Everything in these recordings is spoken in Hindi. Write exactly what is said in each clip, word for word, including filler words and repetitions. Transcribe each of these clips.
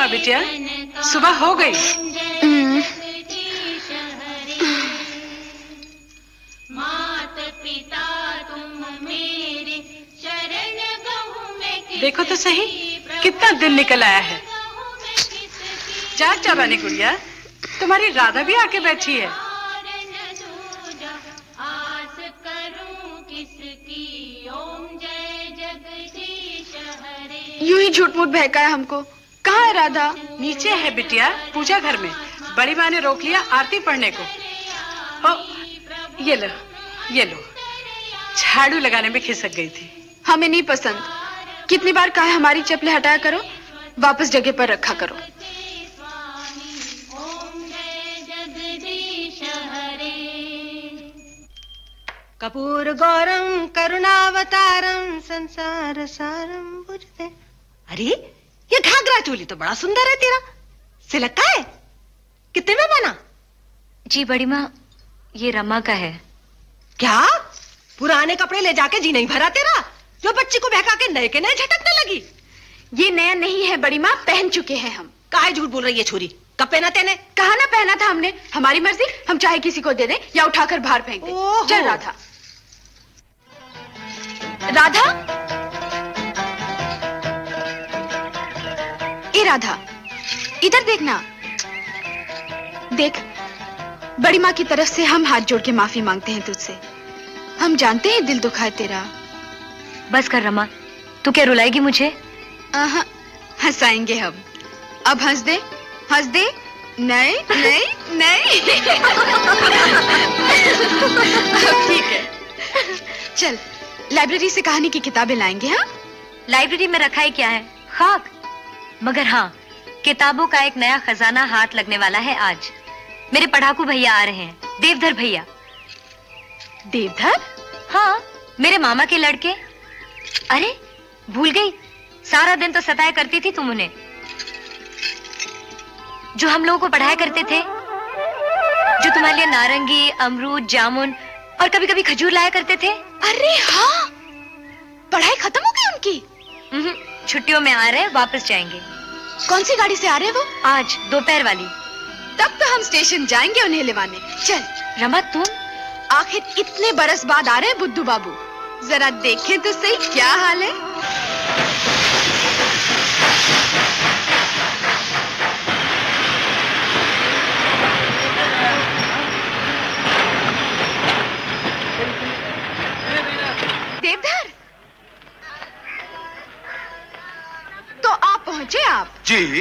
हुआ बिटिया? सुबह हो गई। देखो तो सही, कितना दिन निकल आया है। जाग जा रानी गुड़िया, तुम्हारी राधा भी आके बैठी है। यूं ही झूठ मूठ बहकाया हमको। कहाँ है राधा? नीचे है बिटिया, पूजा घर में। बड़ी माँ ने रोक लिया आरती पढ़ने को। ओ, ये लो, ये लो। झाड़ू लगाने में खिसक गई थी। हमें नहीं पसंद। कितनी बार कहा हमारी चप्पलें हटाया करो, वापस जगह पर रखा करो। कपूर गौरम करुणावतारम संसार सारम बुझते। अरे ये घाघरा चोली तो बड़ा सुंदर है तेरा, सिलक का है? कितने में बना? जी बड़ी माँ, ये रमा का है। क्या पुराने कपड़े ले जाके जी नहीं भरा तेरा, जो बच्ची को बहका के नए के नए झटकने लगी? ये नया नहीं है बड़ी माँ, पहन चुके हैं हम। काहे झूठ बोल रही है छोरी? कब पहना तेने? कहा ना पहना था हमने। हमारी मर्जी, हम चाहे किसी को दे दें या उठाकर बाहर फेंक दें। चल राधा। राधा, ए राधा, इधर देखना। देख, बड़ी माँ की तरफ से हम हाथ जोड़ के माफी मांगते हैं तुझसे। हम जानते हैं दिल दुखा है तेरा। बस कर रमा, तू क्या रुलाएगी मुझे? आहा, हंसाएंगे हम। अब हंस दे, हंस दे। नहीं नहीं नहीं। ठीक है, चल लाइब्रेरी से कहानी की किताबें लाएंगे। हाँ, लाइब्रेरी में रखा है क्या है? खाक। मगर हाँ, किताबों का एक नया खजाना हाथ लगने वाला है आज। मेरे पढ़ाकू भैया आ रहे हैं, देवधर भैया। देवधर? हाँ, मेरे मामा के लड़के। अरे भूल गई, सारा दिन तो सताया करती थी तुम उन्हें, जो हम लोगों को पढ़ाया करते थे, जो तुम्हारे लिए नारंगी, अमरूद, जामुन और कभी कभी खजूर लाया करते थे। अरे हाँ, पढ़ाई खत्म हो गई उनकी? छुट्टियों में आ रहे, वापस जाएंगे। कौन सी गाड़ी से आ रहे वो? आज दोपहर वाली। तब तो हम स्टेशन जाएंगे उन्हें लेवाने। चल रमा, तुम आखिर इतने बरस बाद आ रहे हैं बुद्धू बाबू, जरा देखें तो सही क्या हाल है। देवधर, तो आप पहुंचे? आप जी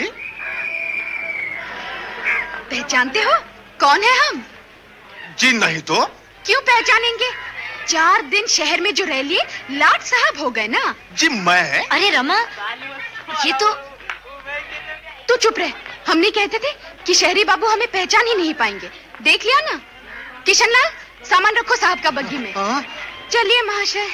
पहचानते हो कौन है हम? जी नहीं तो। क्यों पहचानेंगे? चार दिन शहर में जो रह लिए, लाट साहब हो गए ना। जी मैं? अरे रमा, ये तो। तू चुप रह। हम नहीं कहते थे कि शहरी बाबू हमें पहचान ही नहीं पाएंगे। देख लिया ना। किशनलाल, सामान रखो साहब का बग्गी में। चलिए महाशय।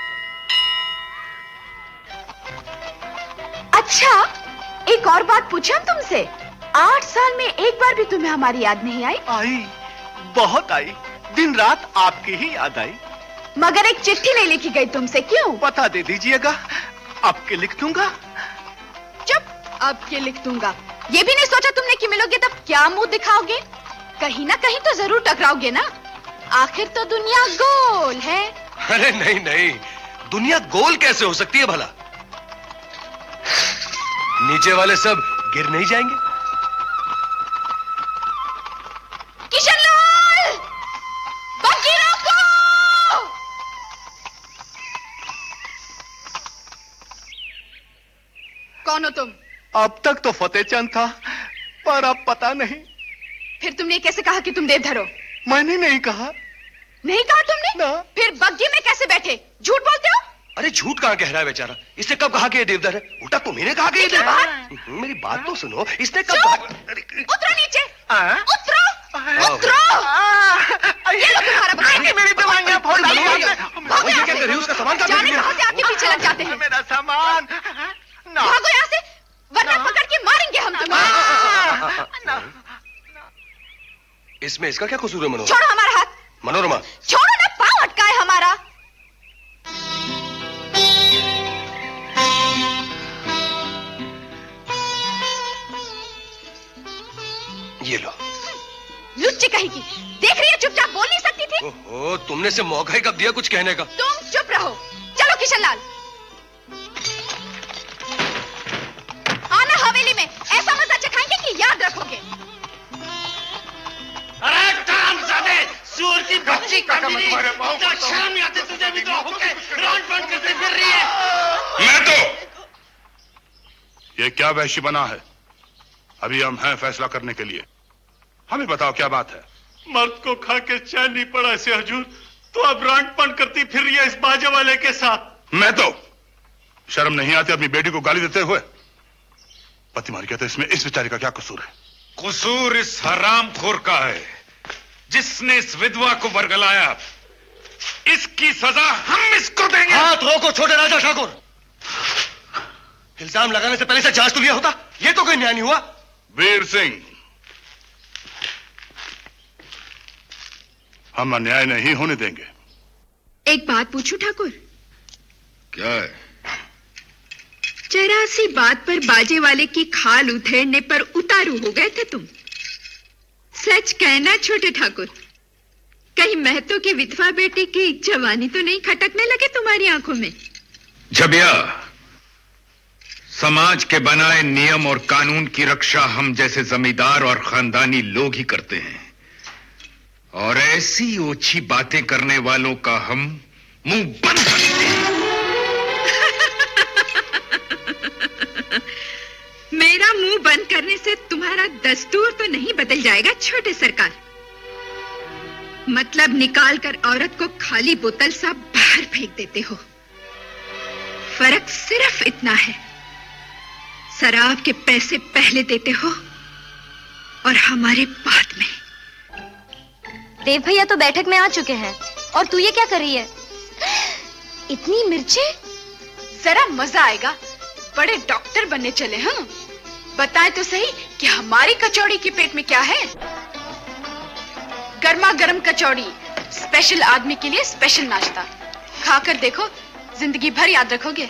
अच्छा, एक और बात पूछे हम तुमसे। आठ साल में एक बार भी तुम्हें हमारी याद नहीं आई? आई, बहुत आई। दिन रात आपकी ही याद आई। मगर एक चिट्ठी नहीं लिखी गई तुमसे, क्यों? पता दे दीजिएगा, आपके लिख दूंगा। चुप, आपके लिख दूंगा। ये भी नहीं सोचा तुमने कि मिलोगे तब क्या मुंह दिखाओगे? कहीं ना कहीं तो जरूर टकराओगे ना। आखिर तो दुनिया गोल है। अरे नहीं नहीं, दुनिया गोल कैसे हो सकती है भला? नीचे वाले सब गिर नहीं जाएंगे? किशनलाल, बग्गी रोको। कौन हो तुम? अब तक तो फतेहचंद था, पर अब पता नहीं। फिर तुमने कैसे कहा कि तुम देवधर हो? मैंने नहीं कहा। नहीं कहा तुमने? ना। फिर बग्गी में कैसे बैठे? झूठ बोलते हो। अरे झूठ कहाँ कह रहा है बेचारा? इसने कब कहा कि ये देवधर है? उल्टा तो मैंने कहा कि ये देवधर है। मेरी बात तो सुनो, इसने कब कहा? उतरो नीचे। आ? उतरो, उतरो। ये लो तुम्हारा बच्चा। मेरी दवाइयां फोड़ दी। वो ये क्या कर रही है? उसका सामान कहाँ जाने फेंक कहाँ दिया? से आपके पीछे लग जाते हैं। मेरा सामान। भागो यहाँ से, वरना पकड़ के मारेंगे हम तुम्हें। इसमें इसका क्या कसूर है मनोरमा? छोड़ो हमारा हाथ। मनोरमा, छोड़ो ना, पाँव अटका है हमारा। लुच्ची कहेगी। देख रही है चुपचाप बोल नहीं सकती थी। ओहो, तुमने से मौका ही कब दिया कुछ कहने का? तुम चुप रहो। चलो किशनलाल, आना हवेली में, ऐसा मजा चखाएंगे कि याद रखोगे। अरे हरामजादे, सूअर की बच्ची कमीनी, क्या शर्म नहीं आती तुझे भी? तो होके राउंड बंद करते फिर रही है। मैं तो ये क्या वहशी बना है? अभी हम हैं फैसला करने के लिए। हमें बताओ क्या बात है? मर्द को खा के चैन नहीं पड़ा ऐसे हजूर, तो अब रांड पंड करती फिर रही है इस बाजे वाले के साथ। मैं तो शर्म नहीं आती अपनी बेटी को गाली देते हुए? पति मार गया तो इसमें इस बेचारी का क्या कसूर है? कसूर इस हरामखोर का है जिसने इस विधवा को बरगलाया। इसकी सजा हम इसको देंगे। हाथ रोको छोटे राजा ठाकुर। इल्जाम लगाने से पहले से जांच तो लिया होता। ये तो कोई न्याय नहीं हुआ। वीर सिंह, हम अन्याय नहीं होने देंगे। एक बात पूछूं ठाकुर? क्या है? जरा सी बात पर बाजे वाले की खाल उधेड़ने पर उतारू हो गए थे तुम। सच कहना छोटे ठाकुर, कहीं महतो की विधवा बेटी की जवानी तो नहीं खटकने लगे तुम्हारी आंखों में? जबिया, समाज के बनाए नियम और कानून की रक्षा हम जैसे जमींदार और खानदानी लोग ही करते हैं, और ऐसी ओछी बातें करने वालों का हम मुंह बंद करते हैं। मेरा मुंह बंद करने से तुम्हारा दस्तूर तो नहीं बदल जाएगा छोटे सरकार। मतलब निकाल कर औरत को खाली बोतल सा बाहर फेंक देते हो। फर्क सिर्फ इतना है, शराब के पैसे पहले देते हो और हमारे बाद में। देव भैया तो बैठक में आ चुके हैं और तू ये क्या कर रही है? इतनी मिर्चें? जरा मजा आएगा। बड़े डॉक्टर बनने चले। हाँ, बताएं तो सही कि हमारी कचौड़ी के पेट में क्या है? गर्मा गर्म कचौड़ी, स्पेशल आदमी के लिए स्पेशल नाश्ता। खाकर देखो, जिंदगी भर याद रखोगे।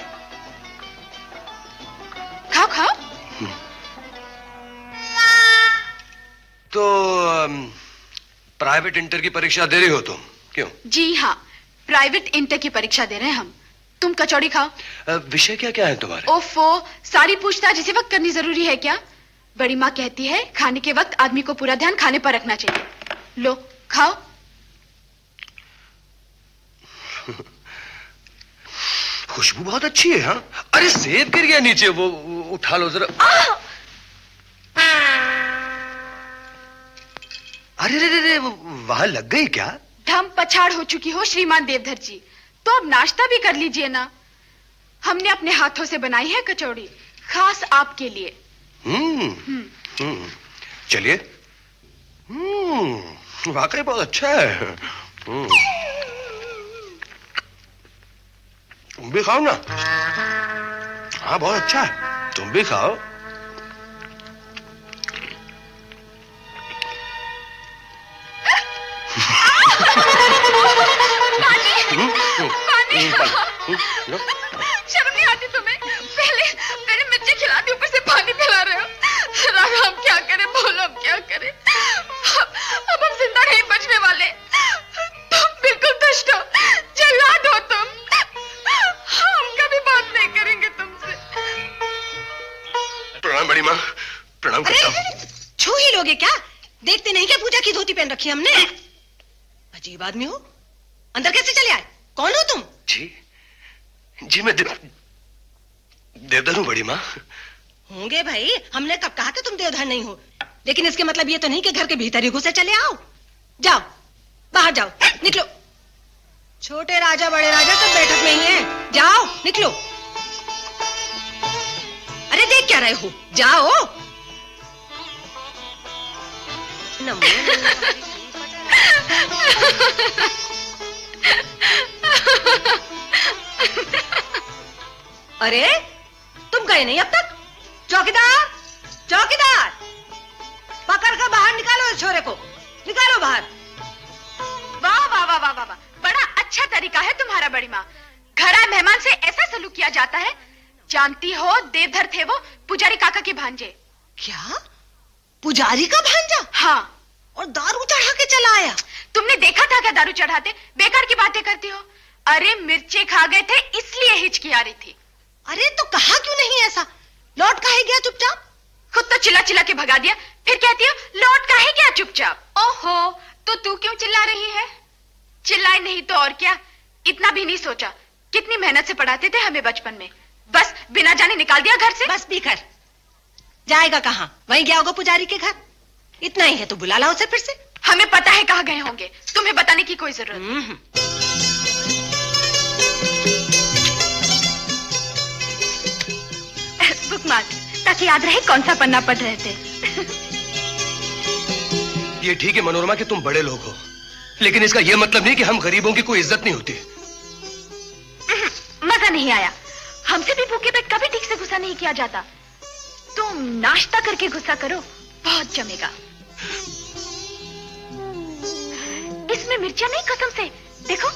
खाओ खाओ। तो प्राइवेट इंटर की परीक्षा दे रही हो तुम? क्यों? जी हाँ, प्राइवेट इंटर की परीक्षा दे रहे हैं हम। तुम कचौड़ी खाओ। विषय क्या क्या है तुम्हारे? ओफो, सारी पूछताछ इसी वक्त करनी जरूरी है क्या? बड़ी माँ कहती है खाने के वक्त आदमी को पूरा ध्यान खाने पर रखना चाहिए। लो खाओ। खुशबू बहुत अच्छी है। हाँ, अरे सेब गिर गया नीचे, वो उठा लो जरा। अरे रे रे रे, वहां लग गई क्या? धम पछाड़ हो चुकी हो श्रीमान देवधर जी, तो अब नाश्ता भी कर लीजिए ना। हमने अपने हाथों से बनाई है कचौड़ी, खास आपके लिए। हम्म हम्म चलिए। हम्म वाकई बहुत अच्छा है। हम्म तुम भी खाओ ना। हाँ, बहुत अच्छा है, तुम भी खाओ। शर्म नहीं आती तुम्हें? पहले पहले मिर्ची खिलाती, ऊपर से पानी पिला रहे हो। राघव, हम क्या करें? बोलो हम क्या करें? अब, अब हम जिंदा नहीं बचने वाले। तुम बिल्कुल दुष्ट हो, जल्लाद हो तुम। हम कभी बात नहीं करेंगे तुमसे। प्रणाम बड़ी माँ, प्रणाम करता हूँ। छू ही लोगे क्या? देखते नहीं क्या पूजा की धोती पहन रखी हमने? अजीब आदमी हो। अंदर कैसे चले आए? कौन हो तुम? जी जी मैं देव देवधर हूँ बड़ी माँ। होंगे भाई, हमने कब कहा कि तुम देवधर नहीं हो। लेकिन इसके मतलब ये तो नहीं कि घर के भीतर ही घुसे चले आओ। जाओ, बाहर जाओ, निकलो। छोटे राजा बड़े राजा सब बैठक में ही हैं। जाओ, निकलो। अरे देख क्या रहे हो? जाओ। अरे तुम गए नहीं अब तक? चौकीदार, चौकीदार, पकड़ कर बाहर निकालो इस छोरे को। निकालो बाहर। वाह वाह वाह वाह वाह, बड़ा अच्छा तरीका है तुम्हारा बड़ी माँ। घर आए मेहमान से ऐसा सलूक किया जाता है। जानती हो, देवधर थे वो पुजारी काका के भांजे। क्या? पुजारी का भांजा? हाँ, और दारू चढ़ा के चला आया। तुमने देखा था क्या दारू चढ़ाते? बेकार की बातें करती हो। अरे मिर्चे खा गए थे इसलिए हिचकी आ रही थी। अरे तो कहा क्यों नहीं ऐसा? लौट काहे गया चुपचाप? खुद तो चिल्ला चिल्ला के भगा दिया, फिर कहती हो लौट काहे गया चुपचाप। ओहो, तो तू क्यों चिल्ला रही है? चिल्लाए नहीं तो और क्या। इतना भी नहीं सोचा कितनी मेहनत से पढ़ाते थे हमें बचपन में, बस बिना जाने निकाल दिया घर से। बस भी कर, जाएगा कहाँ? वहीं गया होगा पुजारी के घर। इतना ही है तो बुला ला उसे फिर से। हमें पता है कहाँ गए होंगे, तुम्हें बताने की कोई जरूरत नहीं। बुक मार्क, ताकि याद रहे कौन सा पन्ना पढ़ रहे थे। ये ठीक है मनोरमा कि तुम बड़े लोग हो, लेकिन इसका यह मतलब नहीं कि हम गरीबों की कोई इज्जत नहीं होती। मजा नहीं आया। हमसे भी भूखे पेट कभी ठीक से गुस्सा नहीं किया जाता। तुम नाश्ता करके गुस्सा करो, बहुत जमेगा। इसमें मिर्चियां नहीं कसम से, देखो।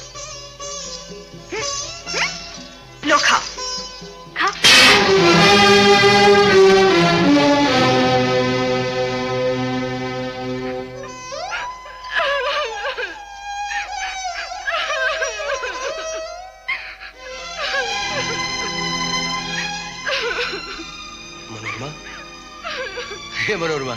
लो खाओ, खाओ। मनोरमा, ये मनोरमा,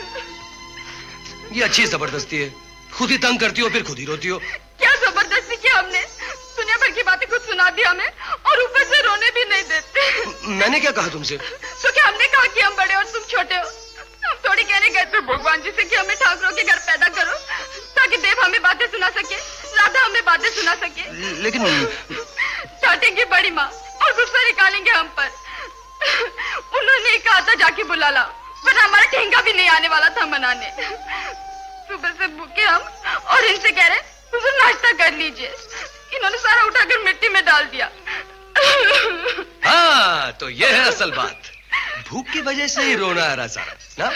ये अच्छी जबरदस्ती है। खुद ही तंग करती हो फिर खुद ही रोती हो। क्या जबरदस्ती की हमने? दुनिया भर की बातें खुद सुना दी हमें और ऊपर से रोने भी नहीं देते। मैंने क्या कहा तुमसे? तो क्या हमने कहा कि हम बड़े और तुम छोटे हो? हम थोड़ी कहने गए थे भगवान जी से कि हमें ठाकुरों के घर पैदा करो ताकि देव हमें बातें सुना सके, राधा हमें बातें सुना सके। लेकिन डांटेंगी बड़ी माँ और गुस्सा निकालेंगे हम पर। उन्होंने कहा था जाके बुला ला, पर हमारा ठेंगा भी नहीं आने वाला था मनाने। सुबह से भूखे हम और इनसे कह रहे हुजूर नाश्ता कर लीजिए। इन्होंने सारा उठाकर मिट्टी में डाल दिया। हाँ, तो ये है असल बात। भूख की वजह से ही रोना आ रहा सारा ना।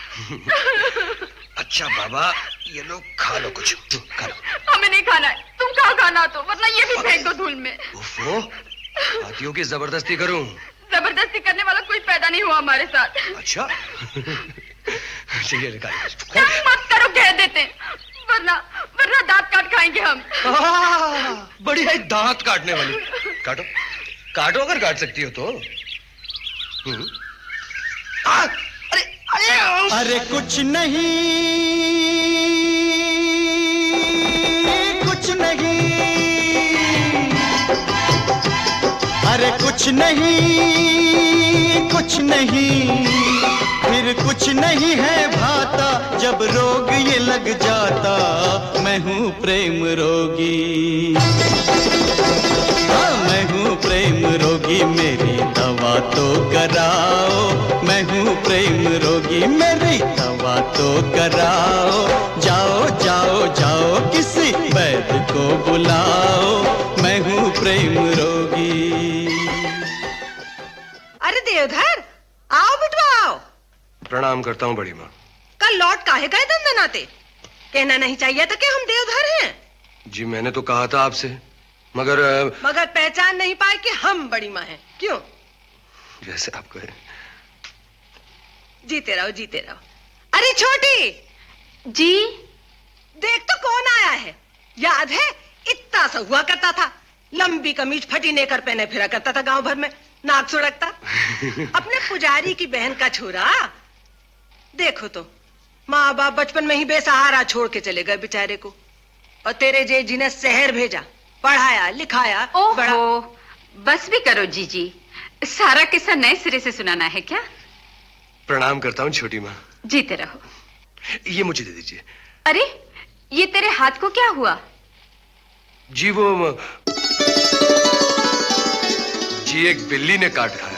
अच्छा बाबा, ये लोग खा लो, कुछ खा लो। हमें नहीं खाना है, तुम कहाँ खाना तो, वरना ये भी फेंक दो धूल में। उफ़ो, हाथियों की जबरदस्ती करूं? जबरदस्ती करने वाला कोई पैदा नहीं हुआ हमारे साथ। अच्छा। चलिए निकाल। मत करो, कह देते, वरना वरना दांत काट खाएंगे हम। बड़ी है दांत काटने वाली। काटो, काटो अगर काट सकती हो तो। आ, अरे अरे अरे कुछ नहीं, कुछ नहीं, अरे कुछ नहीं, कुछ नहीं, फिर कुछ नहीं है भाता जब रोग ये लग जाता। मैं हूँ प्रेम रोगी, हाँ मैं हूँ प्रेम रोगी, मेरी दवा तो कराओ। मैं हूँ प्रेम रोगी, मेरी दवा तो कराओ। जाओ जाओ जाओ किसी वैद्य को बुलाओ। मैं हूँ प्रेम रोगी। अरे देवधर, आओ बिटवा आओ। प्रणाम करता हूँ बड़ी माँ। कल लौट काहे गए दंदनाते? कहना नहीं चाहिए था कि हम देवधर हैं। जी मैंने तो कहा था आपसे, मगर मगर पहचान नहीं पाए कि हम बड़ी माँ हैं। क्यों? जैसे आप कहें। जीते रहो, जीते रहो। अरे छोटी जी, देख तो कौन आया है। याद है, इतना सा हुआ करता था, लंबी कमीज फटी नेकर पहने फिरा करता था गांव भर में, नाक सुड़कता। अपने पुजारी की बहन का छोरा। देखो तो, माँ बाप बचपन में ही बेसहारा छोड़ के चले गए बेचारे को, और तेरे जे जी ने शहर भेजा, पढ़ाया लिखाया। ओहो, बस भी करो जीजी, सारा किस्सा नए सिरे से सुनाना है क्या? प्रणाम करता हूँ छोटी माँ। जीते रहो। ये मुझे दे दीजिए। अरे, ये तेरे हाथ को क्या हुआ? जी वो जी एक बिल्ली ने काट खाया।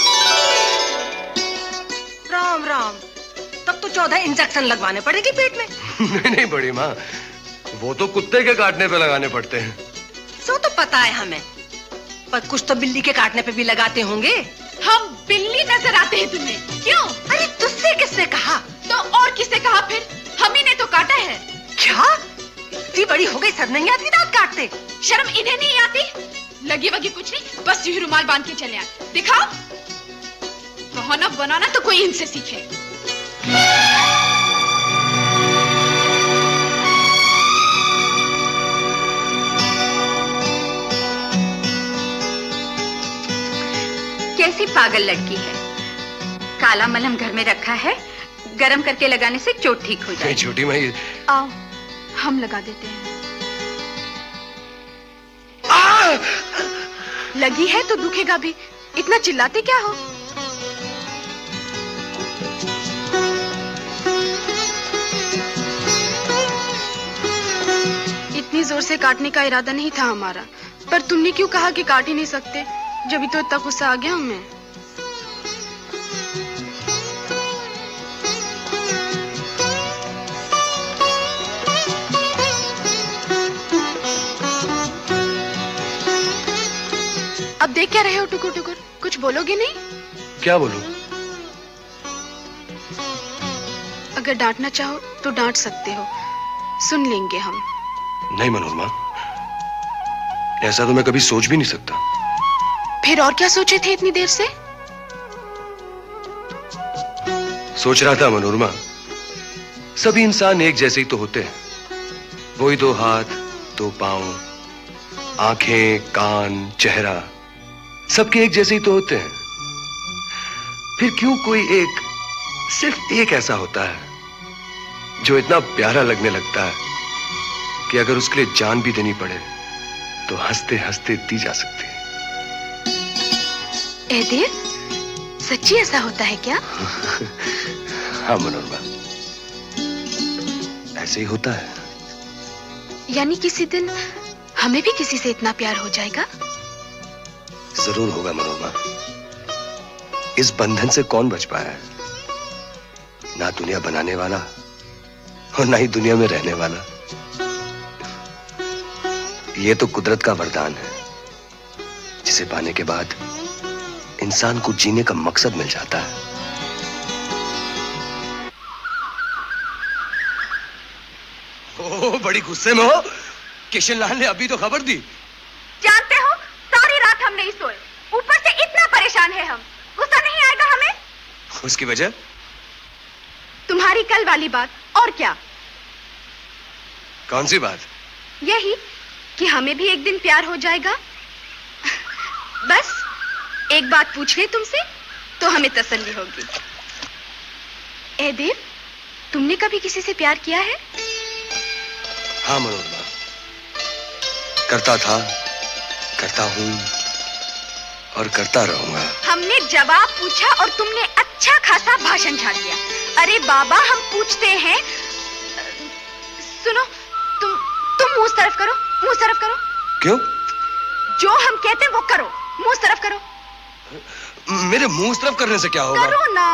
राम राम, तब तो चौदह इंजेक्शन लगवाने पड़ेगी पेट में। नहीं नहीं बड़ी माँ, वो तो कुत्ते के काटने पे लगाने पड़ते हैं। सो तो पता है हमें, पर कुछ तो बिल्ली के काटने पे भी लगाते होंगे। हम बिल्ली नजर आते हैं तुम्हें? क्यों? अरे तुझसे किसने कहा? तो और किसने कहा फिर? हम ही ने तो काटा है। क्या? इतनी बड़ी हो गई, सर नहीं आती दांत काटते? शर्म इन्हें नहीं आती? लगी वगी कुछ नहीं, बस यूं रुमाल बांध के चले आए। दिखाओ, बहाना बनाना तो कोई इनसे सीखे। पागल लड़की है। काला मलहम घर में रखा है, गरम करके लगाने से चोट ठीक हो जाए। छोटी माई, आओ हम लगा देते हैं। लगी है तो दुखेगा भी, इतना चिल्लाते क्या हो? इतनी जोर से काटने का इरादा नहीं था हमारा, पर तुमने क्यों कहा कि काट ही नहीं सकते? जब तो इतना गुस्सा आ गया हमें। अब देख क्या रहे हो टुकुर टुकुर? कुछ बोलोगे नहीं? क्या बोलूं? अगर डांटना चाहो तो डांट सकते हो, सुन लेंगे हम। नहीं मनोरमा, ऐसा तो मैं कभी सोच भी नहीं सकता। फिर और क्या सोचे थे इतनी देर से? सोच रहा था मनोरमा, सभी इंसान एक जैसे ही तो होते हैं। वही दो हाथ, दो पांव, आंखें, कान, चेहरा, सबके एक जैसे ही तो होते हैं। फिर क्यों कोई एक, सिर्फ एक ऐसा होता है जो इतना प्यारा लगने लगता है कि अगर उसके लिए जान भी देनी पड़े तो हंसते हंसते दी जा सकती है। ए देव, सच्ची ऐसा होता है क्या? हाँ मनोरमा, ऐसे ही होता है। यानी किसी दिन हमें भी किसी से इतना प्यार हो जाएगा? जरूर होगा मनोरमा। इस बंधन से कौन बच पाया है? ना दुनिया बनाने वाला और ना ही दुनिया में रहने वाला। ये तो कुदरत का वरदान है, जिसे पाने के बाद इंसान को जीने का मकसद मिल जाता है। ओ, बड़ी गुस्से में हो? किशन लाल ने अभी तो खबर दी। जानते हो, सारी रात हम नहीं सोए, ऊपर से इतना परेशान है हम। गुस्सा नहीं आएगा हमें? उसकी वजह? तुम्हारी कल वाली बात। और क्या? कौन सी बात? यही कि हमें भी एक दिन प्यार हो जाएगा। बस एक बात पूछ ले तुमसे तो हमें तसल्ली होगी। ए देव, तुमने कभी किसी से प्यार किया है? हाँ मनोरमा, करता था, करता हूँ और करता रहूंगा। हमने जवाब पूछा और तुमने अच्छा खासा भाषण झाड़ दिया। अरे बाबा, हम पूछते हैं। सुनो, तुम तुम मुंह तरफ करो, मुंह तरफ करो। क्यों? जो हम कहते हैं वो करो, मुंह तरफ करो। मेरे मुंह तरफ करने से क्या होगा? करो ना।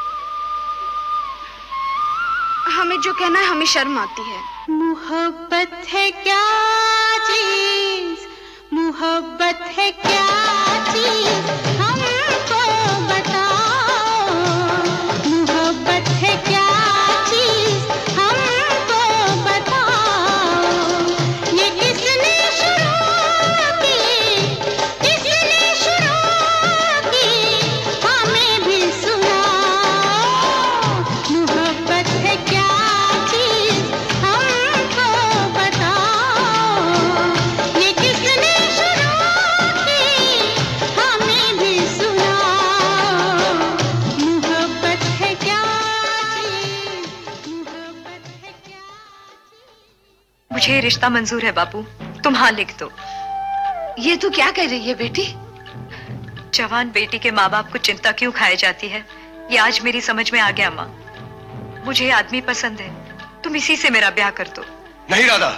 हमें जो कहना है हमें शर्म आती है। मोहब्बत है क्या चीज, मोहब्बत है क्या चीज, हमको बताओ। मोहब्बत है क्या चीज, हमको बताओ। ये किसने शुरू की, किसने शुरू की, हमें भी सुनाओ। मोहब्बत है क्या चीज, हमको बताओ। ये किसने शुरू की, हमें भी सुनाओ। मोहब्बत है क्या चीज, मोहब्बत है क्या। मुझे ये रिश्ता मंजूर है बापू, तुम हाँ लिख दो। ये तू क्या कह रही है बेटी? जवान बेटी के माँ बाप को चिंता क्यों खाई जाती है, ये आज मेरी समझ में आ गया माँ। मुझे ये आदमी पसंद है, तुम इसी से मेरा ब्याह कर दो। नहीं राधा,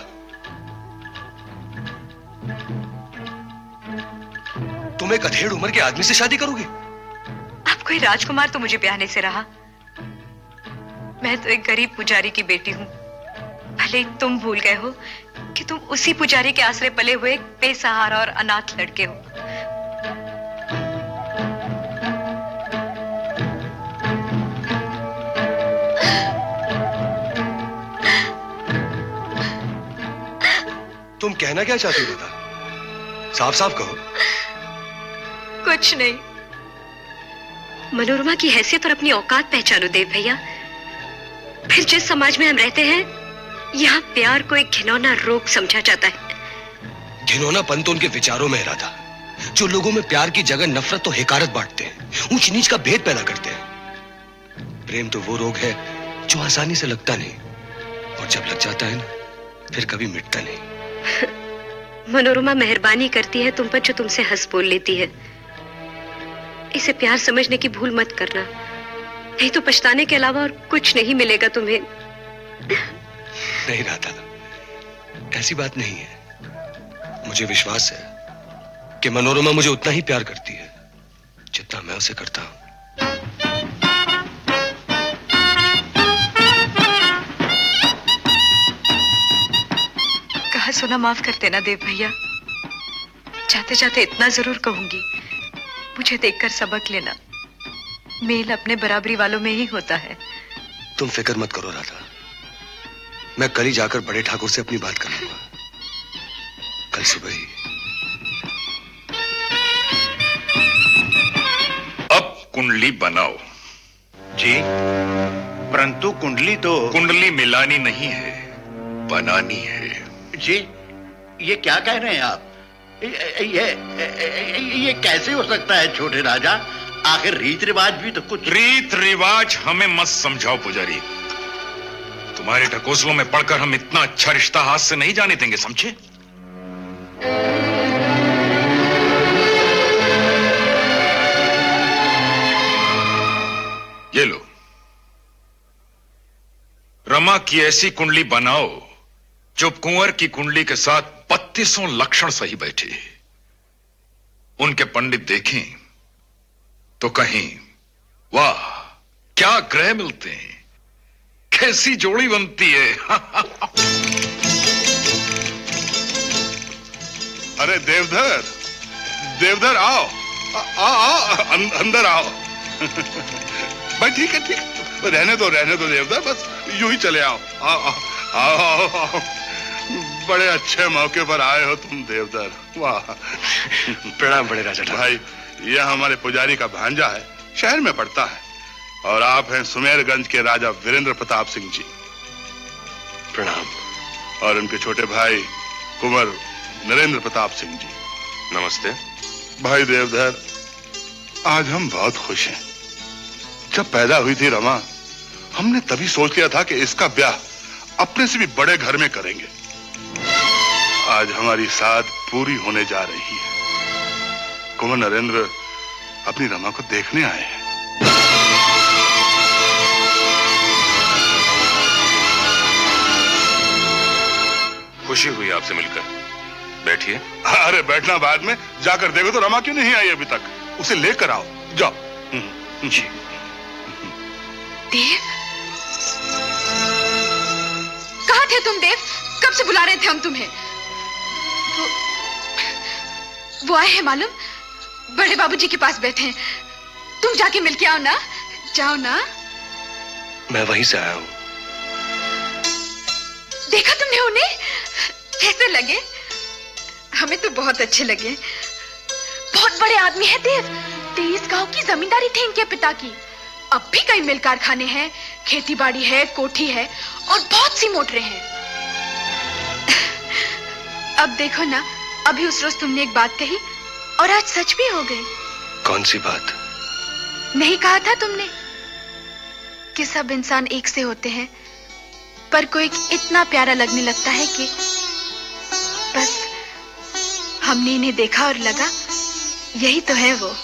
तुम एक अधेड़ उम्र के आदमी से शादी करोगी? अब कोई राजकुमार तो मुझे ब्याहने से रहा। मैं तो एक गरीब पुजारी की बेटी हूँ। भले ही तुम भूल गए हो कि तुम उसी पुजारी के आसरे पले हुए एक बेसहारा और अनाथ लड़के हो। तुम कहना क्या चाहती हो राधा? साफ साफ कहो। कुछ नहीं। मनोरमा की हैसियत और अपनी औकात पहचानो देव भैया। फिर जिस समाज में हम रहते हैं, यहाँ प्यार को एक घिनौना रोग समझा जाता है। घिनौनापन तो उनके विचारों में है राधा, जो लोगों में प्यार की जगह नफरत तो हिकारत बांटते हैं। ऊंच नीच का भेद पैदा करते हैं। प्रेम तो वो रोग है जो आसानी से लगता नहीं, और जब लग जाता है ना फिर कभी मिटता नहीं। मनोरमा मेहरबानी करती है तुम पर जो तुमसे हंस बोल लेती है। इसे प्यार समझने की भूल मत करना, नहीं तो पछताने के अलावा और कुछ नहीं मिलेगा तुम्हें। नहीं राधा, ऐसी बात नहीं है। मुझे विश्वास है कि मनोरमा मुझे उतना ही प्यार करती है जितना मैं उसे करता हूं। कहा सुना माफ कर देना देव भैया। जाते जाते इतना जरूर कहूंगी, मुझे देखकर सबक लेना। मेल अपने बराबरी वालों में ही होता है। तुम फिक्र मत करो राधा, मैं कल ही जाकर बड़े ठाकुर से अपनी बात कर लूंगा। कल सुबह ही। अब कुंडली बनाओ। जी, परंतु कुंडली तो कुंडली मिलानी नहीं है, बनानी है। जी, ये क्या कह रहे हैं आप? ये ये, ये कैसे हो सकता है छोटे राजा? आखिर रीत रिवाज भी तो कुछ। रीत रिवाज हमें मत समझाओ पुजारी। तुम्हारे ढकोसलों में पढ़कर हम इतना अच्छा रिश्ता हाथ से नहीं जाने देंगे, समझे? ये लो, रमा की ऐसी कुंडली बनाओ जो कुंवर की कुंडली के साथ बत्तीसों लक्षण सही बैठे। उनके पंडित देखें तो कहें, वाह क्या ग्रह मिलते हैं, कैसी जोड़ी बनती है। अरे देवधर, देवधर आओ, आओ आओ, अं, अंदर आओ। भाई ठीक है ठीक है, रहने दो रहने दो देवधर, बस यूं ही चले आओ। आओ आओ आओ, आओ। बड़े अच्छे मौके पर आए हो तुम देवधर, वाह। प्रणाम बड़े राजा ठाकुर। भाई यह हमारे पुजारी का भांजा है, शहर में पढ़ता है, और आप हैं सुमेरगंज के राजा वीरेंद्र प्रताप सिंह जी। प्रणाम। और उनके छोटे भाई कुंवर नरेंद्र प्रताप सिंह जी। नमस्ते। भाई देवधर, आज हम बहुत खुश हैं। जब पैदा हुई थी रमा, हमने तभी सोच लिया था कि इसका ब्याह अपने से भी बड़े घर में करेंगे। आज हमारी साथ पूरी होने जा रही है। कुंवर नरेंद्र अपनी रमा को देखने आए हैं। खुशी हुई आपसे मिलकर। बैठिए। अरे बैठना बाद में, जाकर देखो तो रमा क्यों नहीं आई अभी तक, उसे लेकर आओ, जाओ। जी। देव, कहाँ थे तुम देव? कब से बुला रहे थे हम तुम्हें। वो, वो आए हैं मालूम, बड़े बाबूजी के पास बैठे हैं। तुम जाके मिलके आओ ना, जाओ ना। मैं वहीं से आया हूँ। देखा तुमने उन्हें? कैसे लगे? हमें तो बहुत अच्छे लगे। बहुत बड़े आदमी है देव। तेईस गांव की जमींदारी थी इनके पिता की। अब भी कई मिल कारखाने हैं, खेती बाड़ी है, कोठी है, और बहुत सी मोटरें हैं। अब देखो ना, अभी उस रोज तुमने एक बात कही और आज सच भी हो गई। कौन सी बात? नहीं कहा था तुमने कि सब इंसान एक से होते हैं, पर कोई इतना प्यारा लगने लगता है कि बस हमने इन्हें देखा और लगा यही तो है वो।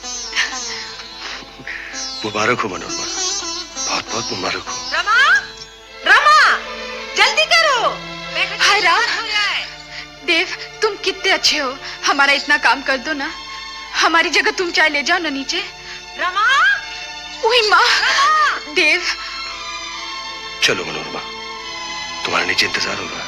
मुबारक हो मनोरमा, बहुत बहुत मुबारक हो। रमा, रमा, जल्दी करो। हाय राम, देव तुम कितने अच्छे हो, हमारा इतना काम कर दो ना। हमारी जगह तुम चाय ले जाओ ना नीचे। रमा, ओए माँ, देव। चलो मनोरमा, तुम्हारा नीचे इंतजार होगा।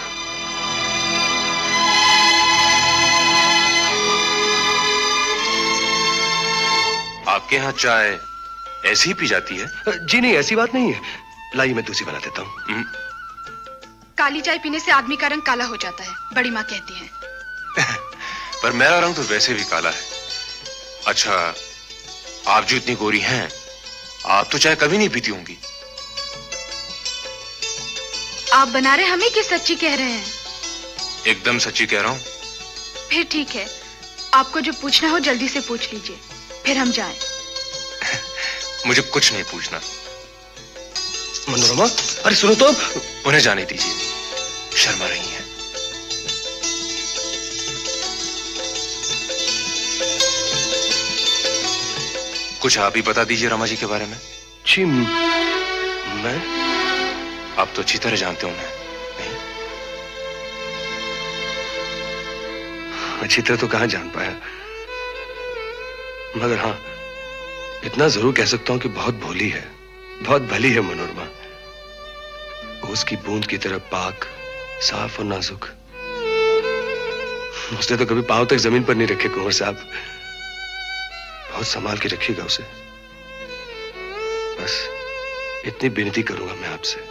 आपके यहाँ चाय ऐसी ही पी जाती है? जी नहीं, ऐसी बात नहीं है। लाइए मैं दूसरी बना देता हूँ। काली चाय पीने से आदमी का रंग काला हो जाता है, बड़ी माँ कहती है। पर मेरा रंग तो वैसे भी काला है। अच्छा, आप जो इतनी गोरी हैं, आप तो चाय कभी नहीं पीती होंगी। आप बना रहे हमें कि सच्ची कह रहे हैं? एकदम सच्ची कह रहा हूँ। फिर ठीक है, आपको जो पूछना हो जल्दी से पूछ लीजिए, फिर हम जाएं। मुझे कुछ नहीं पूछना। मनोरमा, अरे सुनो तो, उन्हें जाने दीजिए, शर्मा रही हैं। कुछ आप ही बता दीजिए रमा जी के बारे में। जी मैं, आप तो अच्छी तरह जानते हो उन्हें। नहीं, अच्छी तरह तो कहां जान पाया, मगर हाँ इतना जरूर कह सकता हूं कि बहुत भोली है, बहुत भली है मनोरमा। उसकी बूंद की तरह पाक, साफ और नाजुक। उसने तो कभी पांव तक जमीन पर नहीं रखे कुंवर साहब। बहुत संभाल के रखिएगा उसे, बस इतनी विनती करूंगा मैं आपसे।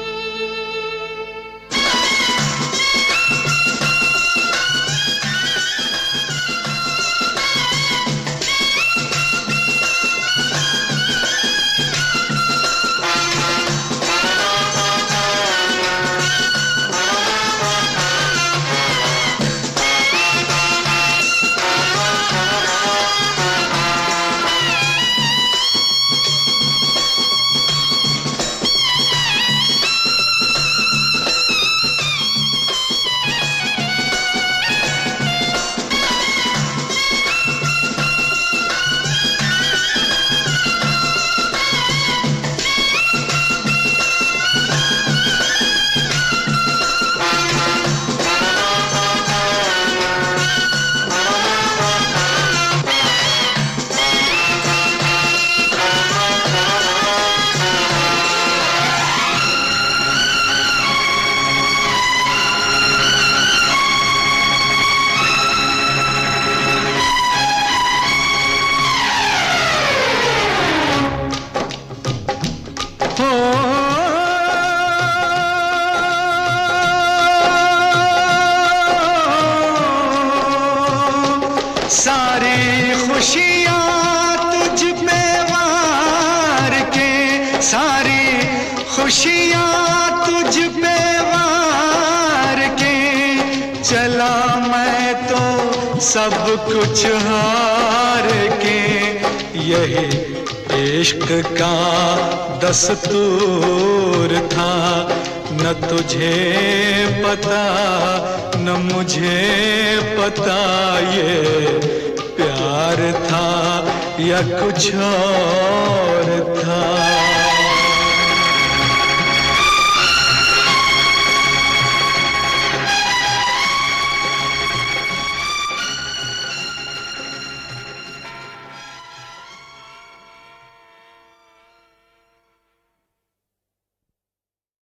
खुशियाँ तुझ पे वार के चला मैं तो सब कुछ हार के, यही इश्क का दस्तूर था, न तुझे पता न मुझे पता ये प्यार था या कुछ और था।